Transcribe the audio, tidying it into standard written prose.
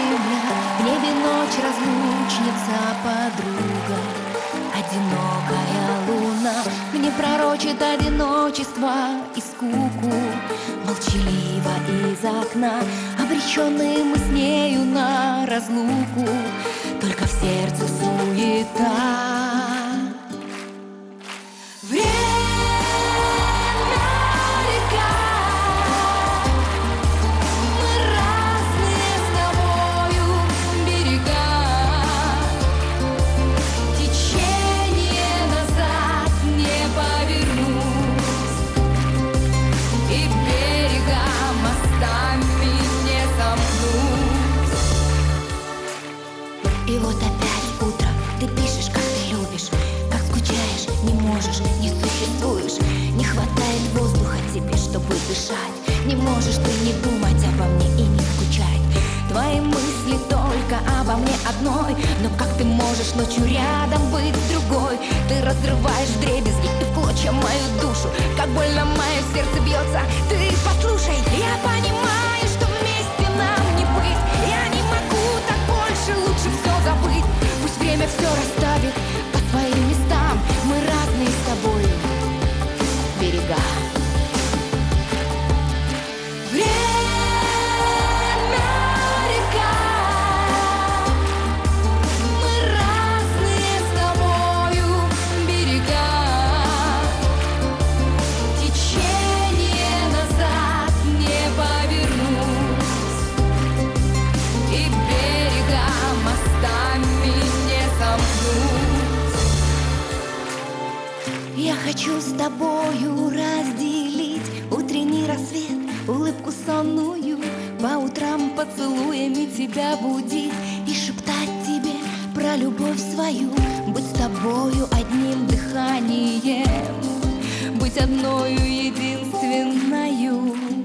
земля, в небе ночь, разлучница, подруга. Одинокая луна мне пророчит одиночество и скуку. Молчаливо из окна, обреченные мы с нею на разлуку. Только в сердце суета. И вот опять утро, ты пишешь, как ты любишь, как скучаешь, не можешь, не существуешь. Не хватает воздуха тебе, чтобы дышать. Не можешь ты не думать обо мне и не скучать. Твои мысли только обо мне одной. Но как ты можешь ночью рядом быть с другой? Ты разрываешь вдребезги и в клочья мою душу. Как больно мое сердце бьется. Ты послушай, я понимаю, что вместе нам не быть. Я не могу так больше, лучше все забыть. Пусть время все расставит по своим местам. Мы разные с тобой берега. Я хочу с тобою разделить утренний рассвет, улыбку сонную, по утрам поцелуями тебя будить и шептать тебе про любовь свою. Быть с тобою одним дыханием, быть одною единственною.